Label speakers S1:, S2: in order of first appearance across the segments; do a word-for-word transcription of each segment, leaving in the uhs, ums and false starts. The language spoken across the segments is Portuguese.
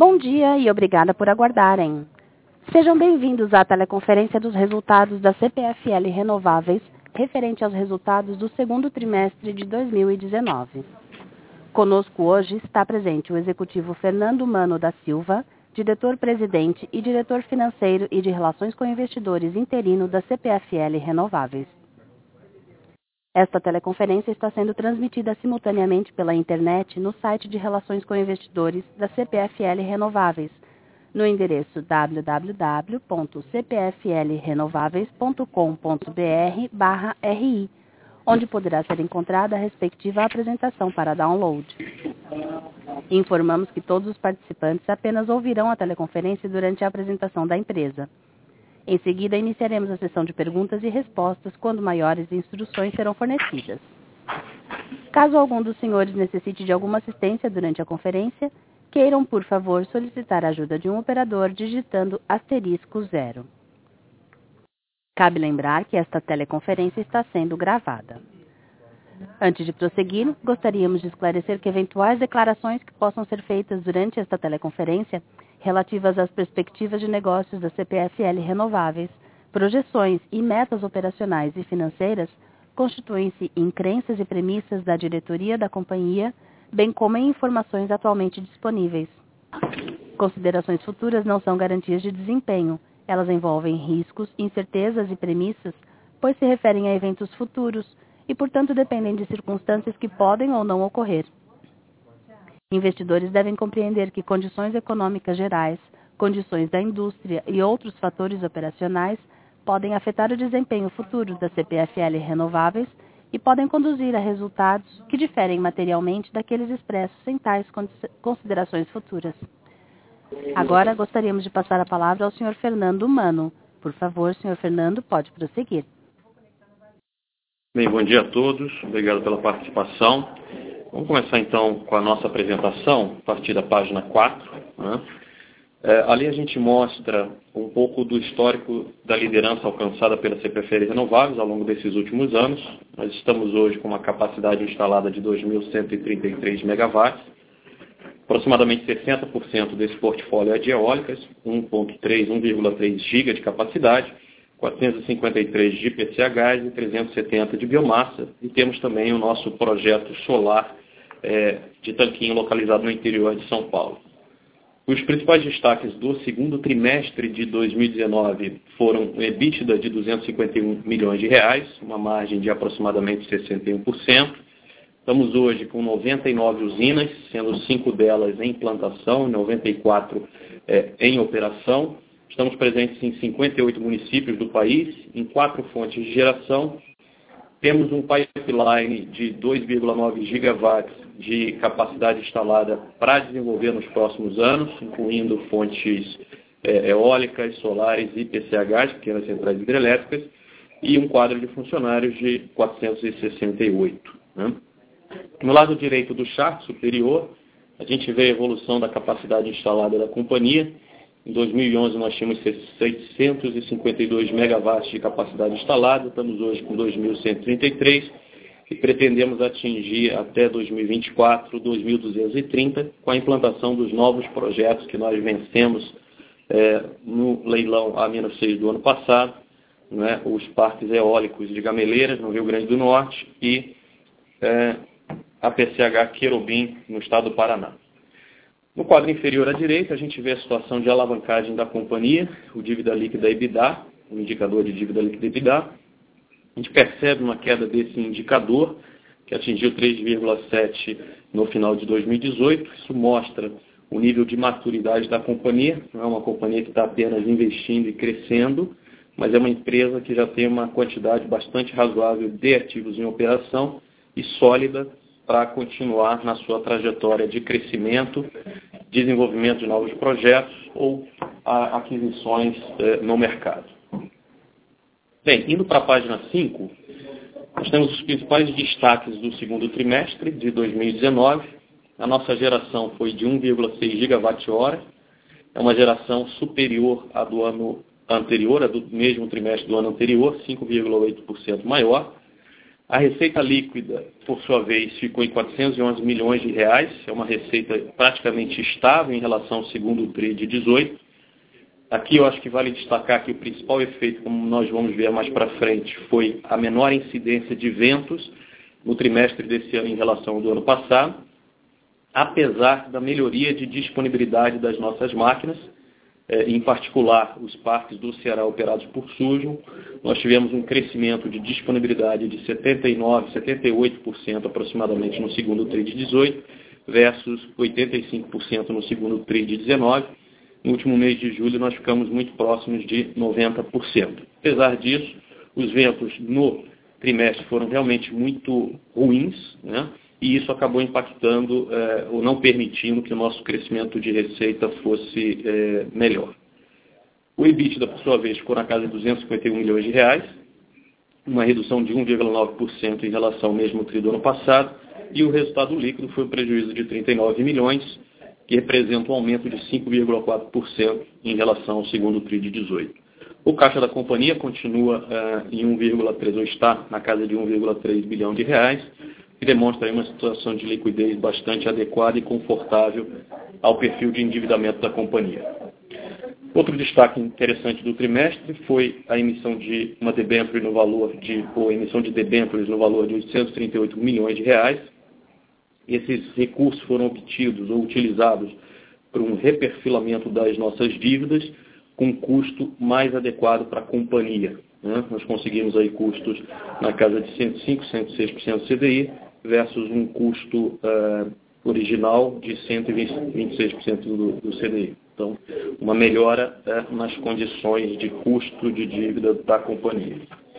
S1: Bom dia e obrigada por aguardarem. Sejam bem-vindos à teleconferência dos resultados da C P F L Renováveis, referente aos resultados do segundo trimestre de dois mil e dezenove. Conosco hoje está presente o executivo Fernando Mano da Silva, diretor-presidente e diretor financeiro e de Relações com Investidores interino da C P F L Renováveis. Esta teleconferência está sendo transmitida simultaneamente pela internet no site de Relações com Investidores da C P F L Renováveis, no endereço w w w ponto c p f l renováveis ponto com ponto b r barra r i, onde poderá ser encontrada a respectiva apresentação para download. Informamos que todos os participantes apenas ouvirão a teleconferência durante a apresentação da empresa. Em seguida, iniciaremos a sessão de perguntas e respostas, quando maiores instruções serão fornecidas. Caso algum dos senhores necessite de alguma assistência durante a conferência, queiram, por favor, solicitar a ajuda de um operador digitando asterisco zero. Cabe lembrar que esta teleconferência está sendo gravada. Antes de prosseguir, gostaríamos de esclarecer que eventuais declarações que possam ser feitas durante esta teleconferência relativas às perspectivas de negócios da C P F L Renováveis, projeções e metas operacionais e financeiras constituem-se em crenças e premissas da diretoria da companhia, bem como em informações atualmente disponíveis. Considerações futuras não são garantias de desempenho. Elas envolvem riscos, incertezas e premissas, pois se referem a eventos futuros e, portanto, dependem de circunstâncias que podem ou não ocorrer. Investidores devem compreender que condições econômicas gerais, condições da indústria e outros fatores operacionais podem afetar o desempenho futuro da C P F L Renováveis e podem conduzir a resultados que diferem materialmente daqueles expressos em tais considerações futuras. Agora, gostaríamos de passar a palavra ao senhor Fernando Mano. Por favor, senhor Fernando, pode prosseguir.
S2: Bem, bom dia a todos. Obrigado pela participação. Vamos começar então com a nossa apresentação, a partir da página quatro. Né? É, ali a gente mostra um pouco do histórico da liderança alcançada pela C P F L Renováveis ao longo desses últimos anos. Nós estamos hoje com uma capacidade instalada de dois mil cento e trinta e três megawatts. Aproximadamente sessenta por cento desse portfólio é de eólicas, um vírgula três giga de capacidade, quatrocentos e cinquenta e três de I P C H e trezentos e setenta de biomassa. E temos também o nosso projeto solar é, de tanquinho localizado no interior de São Paulo. Os principais destaques do segundo trimestre de dois mil e dezenove foram o EBITDA de duzentos e cinquenta e um milhões de reais, uma margem de aproximadamente sessenta e um por cento. Estamos hoje com noventa e nove usinas, sendo cinco delas em implantação, noventa e quatro é, em operação. Estamos presentes em cinquenta e oito municípios do país, em quatro fontes de geração. Temos um pipeline de dois vírgula nove gigawatts de capacidade instalada para desenvolver nos próximos anos, incluindo fontes é, eólicas, solares e I P C H, pequenas centrais hidrelétricas, e um quadro de funcionários de quatrocentos e sessenta e oito. Né? No lado direito do chart superior, a gente vê a evolução da capacidade instalada da companhia. Em dois mil e onze nós tínhamos seiscentos e cinquenta e dois megawatts de capacidade instalada, estamos hoje com dois mil cento e trinta e três e pretendemos atingir até dois mil e vinte e quatro, dois mil duzentos e trinta, com a implantação dos novos projetos que nós vencemos é, no leilão A seis do ano passado, né, os parques eólicos de Gameleiras, no Rio Grande do Norte, e é, a P C H Querubim, no estado do Paraná. No quadro inferior à direita, a gente vê a situação de alavancagem da companhia, o dívida líquida EBITDA, o indicador de dívida líquida EBITDA. A gente percebe uma queda desse indicador, que atingiu três vírgula sete no final de dois mil e dezoito. Isso mostra o nível de maturidade da companhia. Não é uma companhia que está apenas investindo e crescendo, mas é uma empresa que já tem uma quantidade bastante razoável de ativos em operação e sólida para continuar na sua trajetória de crescimento, desenvolvimento de novos projetos ou a, aquisições eh, no mercado. Bem, indo para a página cinco, nós temos os principais destaques do segundo trimestre de dois mil e dezenove. A nossa geração foi de um vírgula seis gigawatt-hora, é uma geração superior à do ano anterior, a do mesmo trimestre do ano anterior, cinco vírgula oito por cento maior. A receita líquida, por sua vez, ficou em quatrocentos e onze milhões de reais, é uma receita praticamente estável em relação ao segundo tri de dezoito. Aqui eu acho que vale destacar que o principal efeito, como nós vamos ver mais para frente, foi a menor incidência de ventos no trimestre desse ano em relação ao do ano passado, apesar da melhoria de disponibilidade das nossas máquinas, em particular os parques do Ceará operados por Suzlon. Nós tivemos um crescimento de disponibilidade de setenta e nove por cento, setenta e oito por cento aproximadamente no segundo tri de dezoito, versus oitenta e cinco por cento no segundo tri de dezenove. No último mês de julho nós ficamos muito próximos de noventa por cento. Apesar disso, os ventos no trimestre foram realmente muito ruins, né? E isso acabou impactando eh, ou não permitindo que o nosso crescimento de receita fosse eh, melhor. O EBITDA, por sua vez, ficou na casa de duzentos e cinquenta e um milhões de reais, uma redução de um vírgula nove por cento em relação ao mesmo tri do ano passado, e o resultado líquido foi um prejuízo de trinta e nove milhões, que representa um aumento de cinco vírgula quatro por cento em relação ao segundo tri de dezoito. O caixa da companhia continua eh, em um vírgula três, ou está na casa de um vírgula três bilhão de reais, que demonstra aí uma situação de liquidez bastante adequada e confortável ao perfil de endividamento da companhia. Outro destaque interessante do trimestre foi a emissão de uma debênture no valor de, ou emissão de debêntures no valor de oitocentos e trinta e oito milhões de reais. Esses recursos foram obtidos ou utilizados para um reperfilamento das nossas dívidas com um custo mais adequado para a companhia. Né? Nós conseguimos aí custos na casa de cento e cinco, cento e seis por cento do C D I versus um custo uh, original de cento e vinte e seis por cento do, do C D I. Então, uma melhora uh, nas condições de custo de dívida da companhia.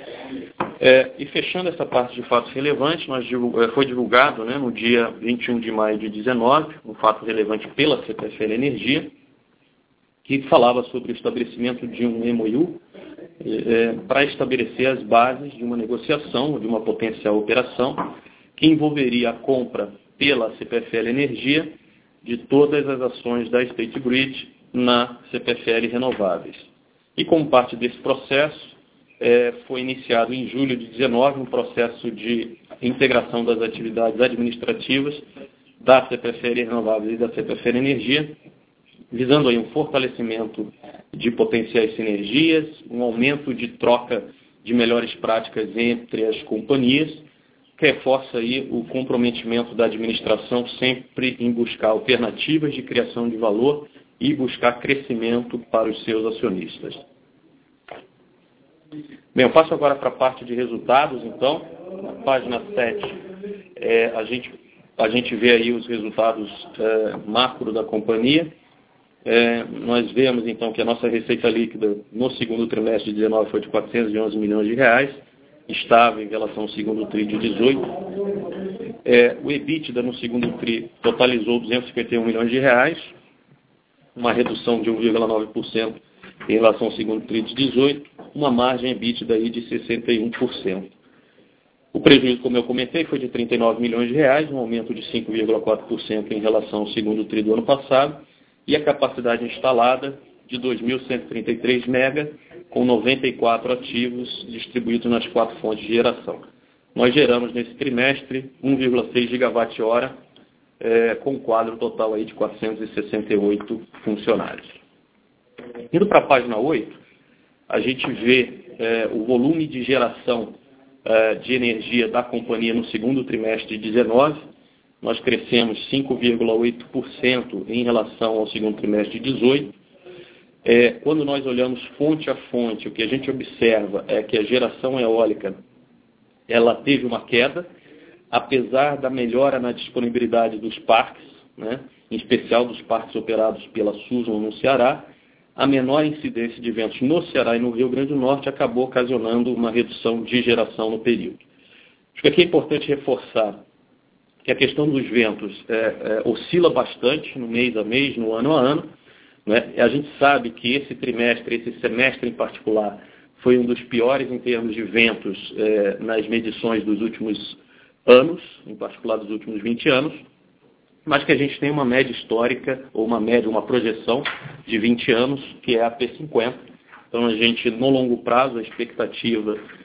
S2: É, e fechando essa parte de fatos relevantes, nós divulg... foi divulgado, né, no dia vinte e um de maio de dezenove, um fato relevante pela C P F L Energia, que falava sobre o estabelecimento de um M O U é, para estabelecer as bases de uma negociação, de uma potencial operação, que envolveria a compra pela C P F L Energia de todas as ações da State Grid na C P F L Renováveis. E como parte desse processo, é, foi iniciado em julho de dezenove um processo de integração das atividades administrativas da C P F L Renováveis e da C P F L Energia, visando aí um fortalecimento de potenciais sinergias, um aumento de troca de melhores práticas entre as companhias, que reforça aí o comprometimento da administração sempre em buscar alternativas de criação de valor e buscar crescimento para os seus acionistas. Bem, eu passo agora para a parte de resultados, então. Na página sete, é, a, gente, a gente vê aí os resultados é, macro da companhia. É, nós vemos, então, que a nossa receita líquida no segundo trimestre de dezenove foi de quatrocentos e onze milhões de reais, estável em relação ao segundo tri de dezoito. É, o EBITDA no segundo tri totalizou duzentos e cinquenta e um milhões de reais, uma redução de um vírgula nove por cento em relação ao segundo tri de dezoito, uma margem EBITDA aí de sessenta e um por cento. O prejuízo, como eu comentei, foi de trinta e nove milhões de reais, um aumento de cinco vírgula quatro por cento em relação ao segundo tri do ano passado, e a capacidade instalada de dois mil cento e trinta e três mega, com noventa e quatro ativos distribuídos nas quatro fontes de geração. Nós geramos nesse trimestre um vírgula seis gigawatt-hora, é, com um quadro total aí de quatrocentos e sessenta e oito funcionários. Indo para a página oito, a gente vê é, o volume de geração é, de energia da companhia no segundo trimestre de dezenove. Nós crescemos cinco vírgula oito por cento em relação ao segundo trimestre de dezoito. É, quando nós olhamos fonte a fonte, o que a gente observa é que a geração eólica ela teve uma queda, apesar da melhora na disponibilidade dos parques, né, em especial dos parques operados pela Suzlon no Ceará. A menor incidência de ventos no Ceará e no Rio Grande do Norte acabou ocasionando uma redução de geração no período. Acho que aqui é importante reforçar que a questão dos ventos é, é, oscila bastante no mês a mês, no ano a ano. Né? A gente sabe que esse trimestre, esse semestre em particular, foi um dos piores em termos de ventos é, nas medições dos últimos anos, em particular dos últimos vinte anos, mas que a gente tem uma média histórica, ou uma média, uma projeção de vinte anos, que é a P cinquenta. Então, a gente, no longo prazo, a expectativa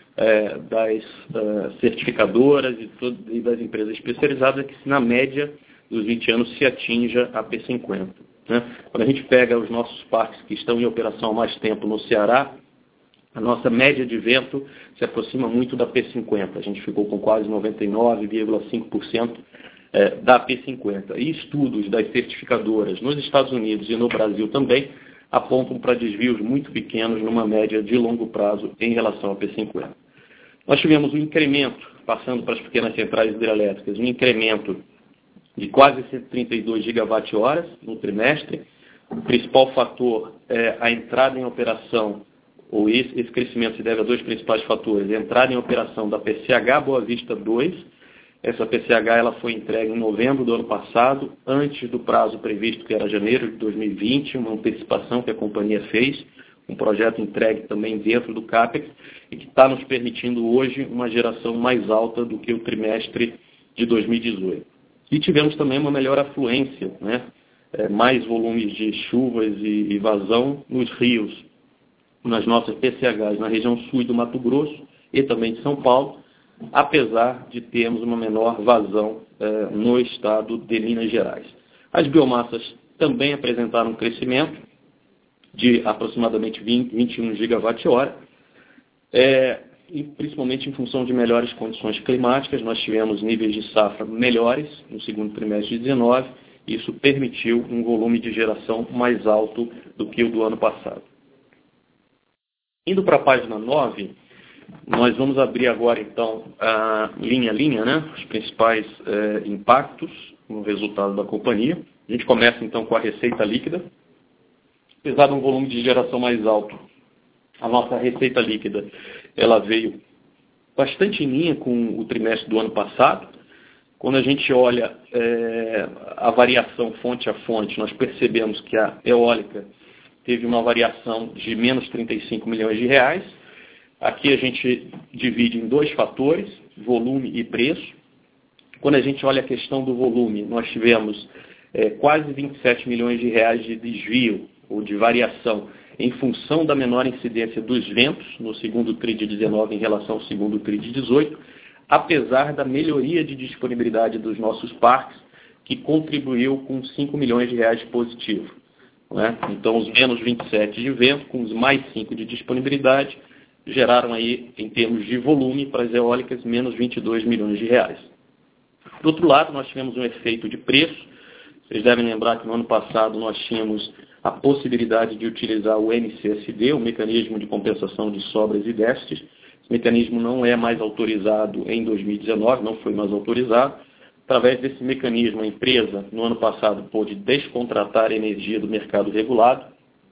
S2: é, das uh, certificadoras e, todo, e das empresas especializadas é que, na média dos vinte anos, se atinja a P cinquenta. Né? Quando a gente pega os nossos parques que estão em operação há mais tempo no Ceará, a nossa média de vento se aproxima muito da P cinquenta. A gente ficou com quase noventa e nove vírgula cinco por cento é, da P cinquenta. E estudos das certificadoras nos Estados Unidos e no Brasil também apontam para desvios muito pequenos numa média de longo prazo em relação à P cinquenta. Nós tivemos um incremento, passando para as pequenas centrais hidrelétricas, um incremento de quase cento e trinta e dois gigawatt-horas no trimestre. O principal fator é a entrada em operação, ou esse, esse crescimento se deve a dois principais fatores. A entrada em operação da P C H Boa Vista dois. Essa P C H ela foi entregue em novembro do ano passado, antes do prazo previsto, que era janeiro de dois mil e vinte, uma antecipação que a companhia fez, um projeto entregue também dentro do CAPEX, e que está nos permitindo hoje uma geração mais alta do que o trimestre de dois mil e dezoito. E tivemos também uma melhor afluência, né? É, mais volumes de chuvas e, e vazão nos rios, nas nossas P C Hs, na região sul do Mato Grosso e também de São Paulo, apesar de termos uma menor vazão eh, no estado de Minas Gerais. As biomassas também apresentaram um crescimento de aproximadamente vinte, vinte e um gigawatt-hora, é, e principalmente em função de melhores condições climáticas. Nós tivemos níveis de safra melhores no segundo trimestre de dezenove, e isso permitiu um volume de geração mais alto do que o do ano passado. Indo para a página nove, nós vamos abrir agora, então, a linha a linha, né? Os principais eh, impactos no resultado da companhia. A gente começa, então, com a receita líquida. Apesar de um volume de geração mais alto, a nossa receita líquida ela veio bastante em linha com o trimestre do ano passado. Quando a gente olha eh, a variação fonte a fonte, nós percebemos que a eólica teve uma variação de menos trinta e cinco milhões de reais. Aqui a gente divide em dois fatores, volume e preço. Quando a gente olha a questão do volume, nós tivemos é, quase vinte e sete milhões de reais de desvio ou de variação em função da menor incidência dos ventos no segundo tri de dezenove em relação ao segundo tri de dezoito, apesar da melhoria de disponibilidade dos nossos parques, que contribuiu com cinco milhões de reais positivo. Né? Então, os menos vinte e sete de vento, com os mais cinco de disponibilidade, geraram aí, em termos de volume, para as eólicas, menos vinte e dois milhões de reais. Do outro lado, nós tivemos um efeito de preço. Vocês devem lembrar que no ano passado nós tínhamos a possibilidade de utilizar o M C S D, o Mecanismo de Compensação de Sobras e Déficits. Esse mecanismo não é mais autorizado em dois mil e dezenove, não foi mais autorizado. Através desse mecanismo, a empresa, no ano passado, pôde descontratar a energia do mercado regulado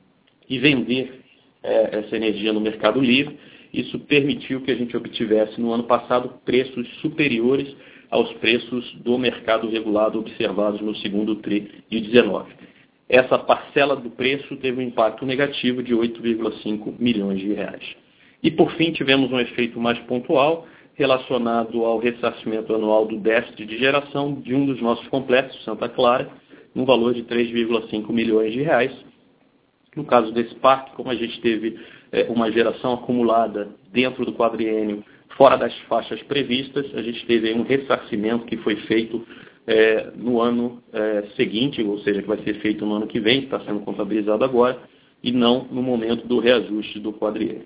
S2: e vender é, essa energia no mercado livre. Isso permitiu que a gente obtivesse, no ano passado, preços superiores aos preços do mercado regulado observados no segundo tri de dezenove. Essa parcela do preço teve um impacto negativo de oito vírgula cinco milhões de reais. E, por fim, tivemos um efeito mais pontual relacionado ao ressarcimento anual do déficit de geração de um dos nossos complexos, Santa Clara, no valor de três vírgula cinco milhões de reais. No caso desse parque, como a gente teve é, uma geração acumulada dentro do quadriênio fora das faixas previstas, a gente teve um ressarcimento que foi feito é, no ano é, seguinte, ou seja, que vai ser feito no ano que vem, que está sendo contabilizado agora, e não no momento do reajuste do quadriênio.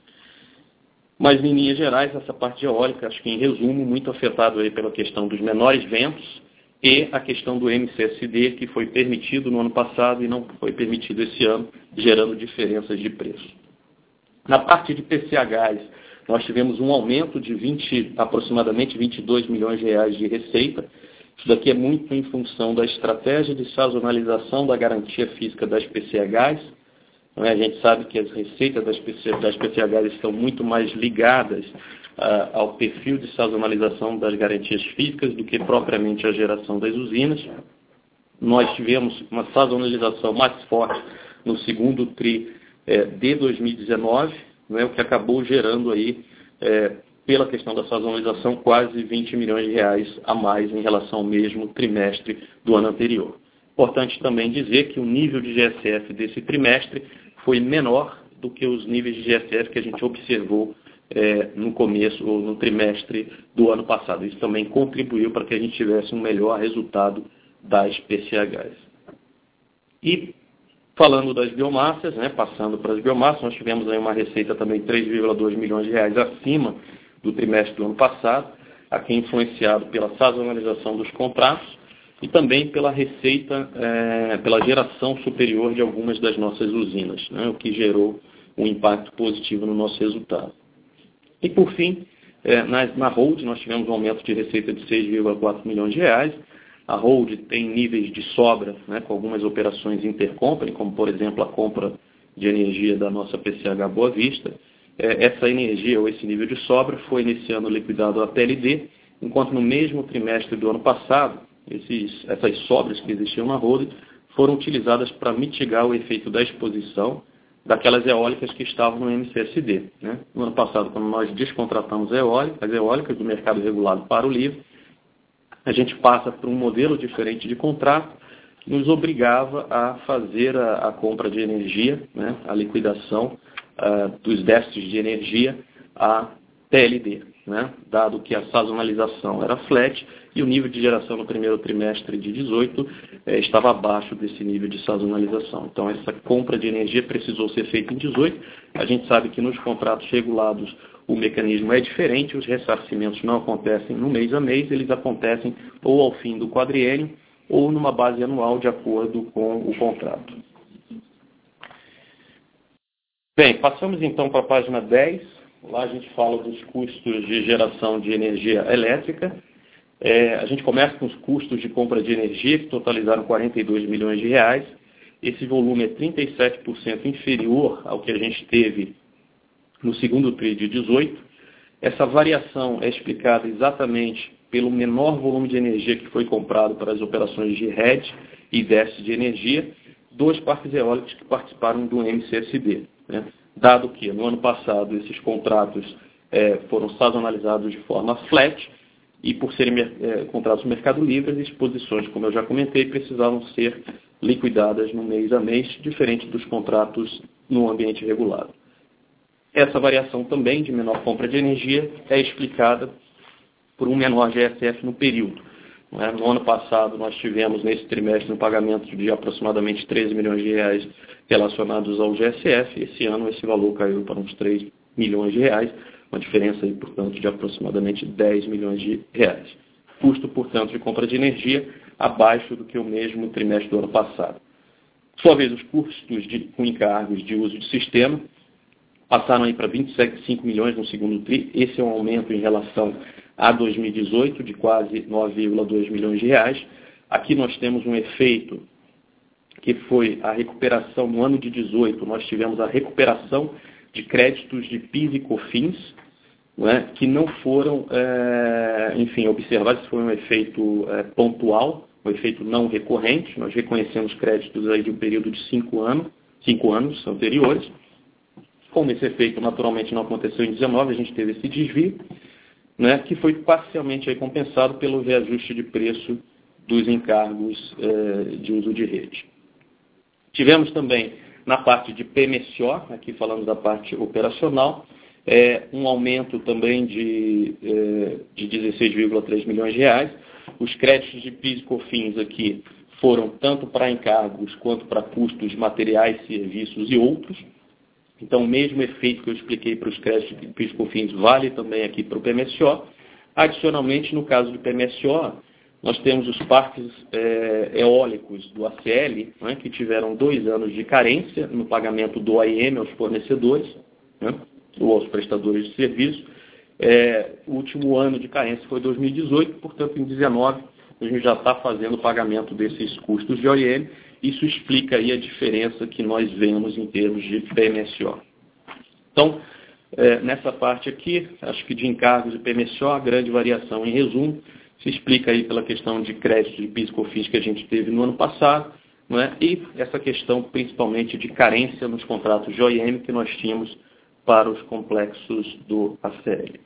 S2: Mas, em linhas gerais, essa parte eólica, acho que em resumo, muito afetado aí pela questão dos menores ventos e a questão do M C S D, que foi permitido no ano passado e não foi permitido esse ano, gerando diferenças de preço. Na parte de P C Hs, nós tivemos um aumento de vinte, aproximadamente vinte e dois milhões de reais de receita. Isso daqui é muito em função da estratégia de sazonalização da garantia física das P C Hs. A gente sabe que as receitas das P C Hs estão muito mais ligadas uh, ao perfil de sazonalização das garantias físicas do que propriamente a geração das usinas. Nós tivemos uma sazonalização mais forte no segundo tri eh, de dois mil e dezenove, não é, o que acabou gerando aí, eh, pela questão da sazonalização, quase vinte milhões de reais a mais em relação ao mesmo trimestre do ano anterior. Importante também dizer que o nível de G S F desse trimestre foi menor do que os níveis de G S F que a gente observou é, no começo ou no trimestre do ano passado. Isso também contribuiu para que a gente tivesse um melhor resultado das P C Hs. E falando das biomassas, né, passando para as biomassas, nós tivemos aí uma receita também de três vírgula dois milhões de reais acima do trimestre do ano passado, aqui influenciado pela sazonalização dos contratos e também pela receita, é, pela geração superior de algumas das nossas usinas, né, o que gerou um impacto positivo no nosso resultado. E por fim, é, na, na Hold nós tivemos um aumento de receita de seis vírgula quatro milhões de reais. A Hold tem níveis de sobra, né, com algumas operações intercompany, como por exemplo a compra de energia da nossa P C H Boa Vista. É, essa energia ou esse nível de sobra foi iniciando liquidado a T L D, enquanto no mesmo trimestre do ano passado, esses, essas sobras que existiam na Hold foram utilizadas para mitigar o efeito da exposição daquelas eólicas que estavam no M C S D. Né? No ano passado, quando nós descontratamos a eólica, as eólicas do mercado regulado para o livre, a gente passa por um modelo diferente de contrato que nos obrigava a fazer a, a compra de energia, né? A liquidação uh, dos déficits de energia a T L D, né? Dado que a sazonalização era flat e o nível de geração no primeiro trimestre de dezoito eh, estava abaixo desse nível de sazonalização. Então, essa compra de energia precisou ser feita em dezoito. A gente sabe que nos contratos regulados o mecanismo é diferente, os ressarcimentos não acontecem no mês a mês, eles acontecem ou ao fim do quadriênio ou numa base anual de acordo com o contrato. Bem, passamos então para a página dez. Lá a gente fala dos custos de geração de energia elétrica. É, a gente começa com os custos de compra de energia, que totalizaram quarenta e dois milhões de reais. Esse volume é trinta e sete por cento inferior ao que a gente teve no segundo tri de dezoito. Essa variação é explicada exatamente pelo menor volume de energia que foi comprado para as operações de hedge e déficit de energia, dois parques eólicos que participaram do M C S D. Né? Dado que no ano passado esses contratos é, foram sazonalizados de forma flat, e por serem é, contratos no mercado livre, as exposições, como eu já comentei, precisavam ser liquidadas no mês a mês, diferente dos contratos no ambiente regulado. Essa variação também de menor compra de energia é explicada por um menor G S F no período. Não é? No ano passado, nós tivemos, nesse trimestre, um pagamento de aproximadamente treze milhões de reais relacionados ao G S F. Esse ano, esse valor caiu para uns três milhões de reais, uma diferença, aí, portanto, de aproximadamente dez milhões de reais. Custo, portanto, de compra de energia abaixo do que o mesmo trimestre do ano passado. Por sua vez, os custos de, com encargos de uso de sistema passaram aí para vinte e cinco milhões no segundo tri. Esse é um aumento em relação a dois mil e dezoito de quase nove vírgula dois milhões de reais. Aqui nós temos um efeito que foi a recuperação no ano de dezoito. Nós tivemos a recuperação de créditos de P I S e COFINS, não é, que não foram, é, enfim, observados. Foi um efeito é, pontual, um efeito não recorrente. Nós reconhecemos créditos aí de um período de cinco anos, cinco anos anteriores. Como esse efeito naturalmente não aconteceu em dezenove, a gente teve esse desvio, né, que foi parcialmente aí compensado pelo reajuste de preço dos encargos eh, de uso de rede. Tivemos também, na parte de P M S O, aqui falando da parte operacional, eh, um aumento também de, eh, de dezesseis vírgula três milhões de reais. Os créditos de P I S e COFINS aqui foram tanto para encargos quanto para custos de materiais, serviços e outros. Então, o mesmo efeito que eu expliquei para os créditos de P I S e COFINS vale também aqui para o P M S O. Adicionalmente, no caso do P M S O, nós temos os parques é, eólicos do A C L, né, que tiveram dois anos de carência no pagamento do A I M aos fornecedores, né, ou aos prestadores de serviço. É, o último ano de carência foi dois mil e dezoito, portanto, em dezenove, a gente já está fazendo o pagamento desses custos de O I M. Isso explica aí a diferença que nós vemos em termos de P M S O. Então, é, nessa parte aqui, acho que de encargos de P M S O, a grande variação, em resumo, se explica aí pela questão de crédito de P I S e COFINS que a gente teve no ano passado, não é? E essa questão principalmente de carência nos contratos de O I M que nós tínhamos para os complexos do A C L.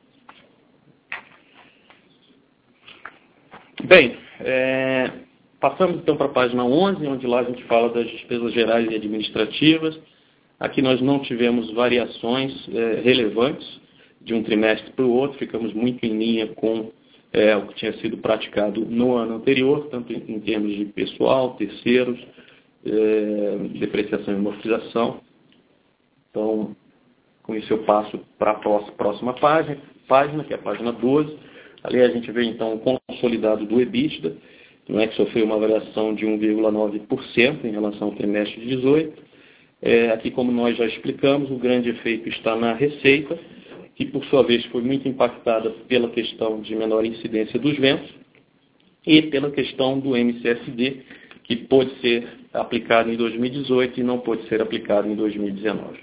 S2: Bem, é, passamos então para a página onze, onde lá a gente fala das despesas gerais e administrativas. Aqui nós não tivemos variações é, relevantes. de um trimestre para o outro, ficamos muito em linha com é, o que tinha sido praticado no ano anterior, tanto em, em termos de pessoal, terceiros, é, depreciação e amortização. Então, com isso eu passo para a próxima página, página, que é a página doze. Ali a gente vê então o consolidado do EBITDA, não é, que sofreu uma variação de um vírgula nove por cento em relação ao trimestre de dezoito. É, aqui, como nós já explicamos, o grande efeito está na receita, que por sua vez foi muito impactada pela questão de menor incidência dos ventos e pela questão do M C S D, que pôde ser aplicado em dois mil e dezoito e não pôde ser aplicado em dois mil e dezenove.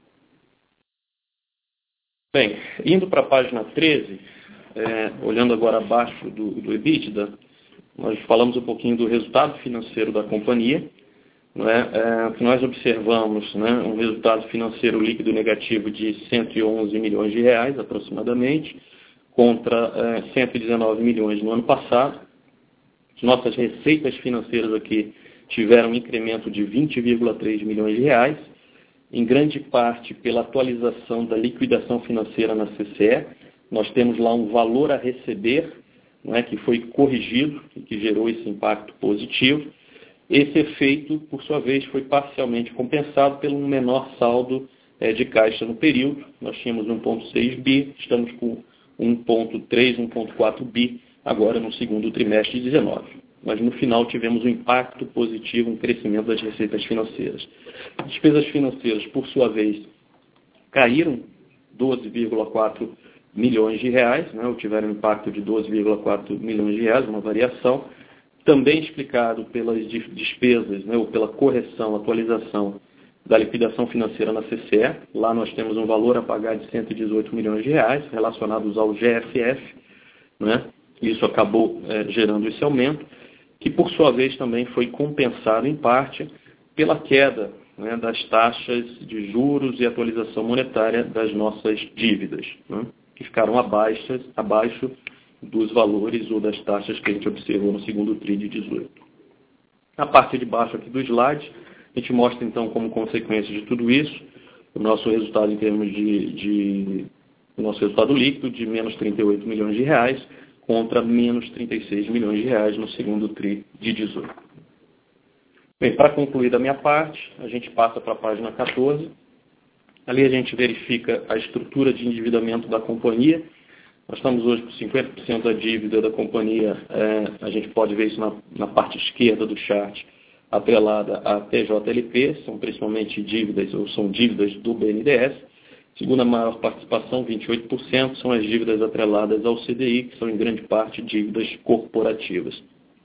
S2: Bem, indo para a página treze, é, olhando agora abaixo do, do EBITDA, nós falamos um pouquinho do resultado financeiro da companhia. Não é? É, que nós observamos, né, um resultado financeiro líquido negativo de cento e onze milhões de reais, aproximadamente, contra é, cento e dezenove milhões no ano passado. Nossas receitas financeiras aqui tiveram um incremento de vinte vírgula três milhões de reais, em grande parte pela atualização da liquidação financeira na C C E. Nós temos lá um valor a receber, não é, que foi corrigido e que gerou esse impacto positivo. Esse efeito, por sua vez, foi parcialmente compensado pelo menor saldo é, de caixa no período. Nós tínhamos um vírgula seis bi, estamos com um vírgula três, um vírgula quatro bi agora no segundo trimestre de dezenove. Mas no final tivemos um impacto positivo, um crescimento das receitas financeiras. Despesas financeiras, por sua vez, caíram doze vírgula quatro milhões de reais, né, ou tiveram um impacto de doze vírgula quatro milhões de reais, uma variação. Também explicado pelas despesas, né, ou pela correção, atualização da liquidação financeira na C C E. Lá nós temos um valor a pagar de cento e dezoito milhões de reais relacionados ao G F F. Né? Isso acabou é, gerando esse aumento, que por sua vez também foi compensado em parte pela queda, né, das taxas de juros e atualização monetária das nossas dívidas, né, que ficaram abaixo, abaixo dos valores ou das taxas que a gente observou no segundo tri de dezoito. Na parte de baixo aqui do slide, a gente mostra então como consequência de tudo isso, o nosso resultado em termos de, de o nosso resultado líquido de menos trinta e oito milhões de reais contra menos trinta e seis milhões de reais no segundo tri de dezoito. Bem, para concluir da minha parte, a gente passa para a página quatorze. Ali a gente verifica a estrutura de endividamento da companhia. Nós estamos hoje com cinquenta por cento da dívida da companhia, é, a gente pode ver isso na, na parte esquerda do chart, atrelada à T J L P, são principalmente dívidas, ou são dívidas do B N D E S. Segunda maior participação, vinte e oito por cento, são as dívidas atreladas ao C D I, que são em grande parte dívidas corporativas.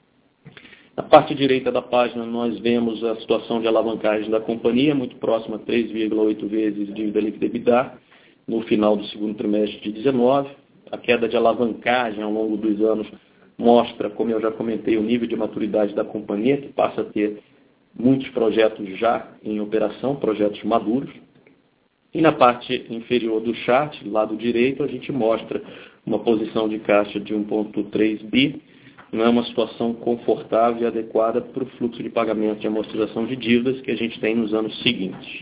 S2: Na parte direita da página nós vemos a situação de alavancagem da companhia, muito próxima a três vírgula oito vezes dívida líquida EBITDA, no final do segundo trimestre de dezenove. A queda de alavancagem ao longo dos anos mostra, como eu já comentei, o nível de maturidade da companhia, que passa a ter muitos projetos já em operação, projetos maduros. E na parte inferior do chart, do lado direito, a gente mostra uma posição de caixa de um vírgula três bi, não é uma situação confortável e adequada para o fluxo de pagamento e amortização de dívidas que a gente tem nos anos seguintes.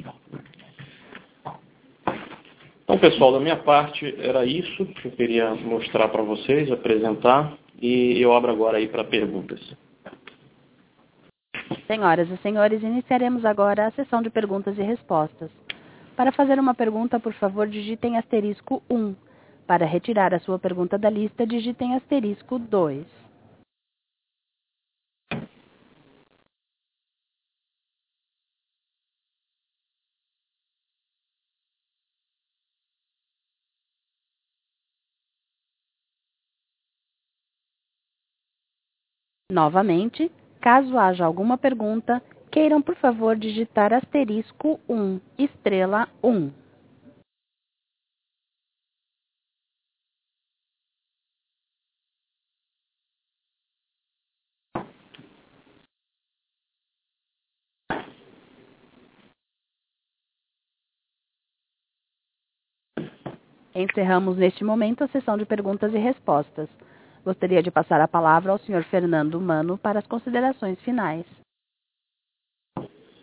S2: Então, pessoal, da minha parte era isso que eu queria mostrar para vocês, apresentar, e eu abro agora aí para perguntas.
S1: Senhoras e senhores, iniciaremos agora a sessão de perguntas e respostas. Para fazer uma pergunta, por favor, digitem asterisco um. Para retirar a sua pergunta da lista, digitem asterisco dois. Novamente, caso haja alguma pergunta, queiram, por favor, digitar asterisco um, estrela um. Encerramos neste momento a sessão de perguntas e respostas. Gostaria de passar a palavra ao senhor Fernando Mano para as considerações finais.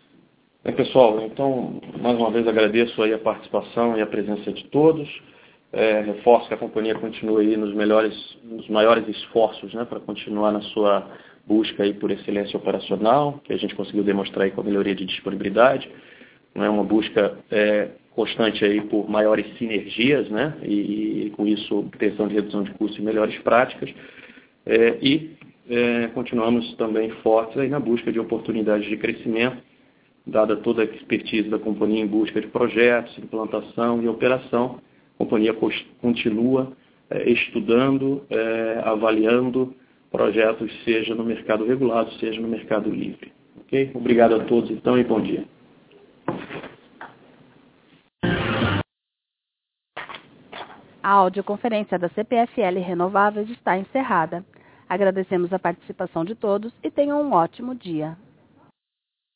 S2: Bem, pessoal, então, mais uma vez agradeço aí a participação e a presença de todos. É, reforço que a companhia continua aí nos, melhores, nos maiores esforços, né, para continuar na sua busca aí por excelência operacional, que a gente conseguiu demonstrar aí com a melhoria de disponibilidade. Não é uma busca é, constante aí por maiores sinergias, né, e, e com isso obtenção de redução de custos e melhores práticas. É, e é, continuamos também fortes aí na busca de oportunidades de crescimento, dada toda a expertise da companhia em busca de projetos, implantação e operação. A companhia continua é, estudando, é, avaliando projetos, seja no mercado regulado, seja no mercado livre. Okay? Obrigado a todos, então, e bom dia.
S1: A audioconferência da C P F L Renováveis está encerrada. Agradecemos a participação de todos e tenham um ótimo dia.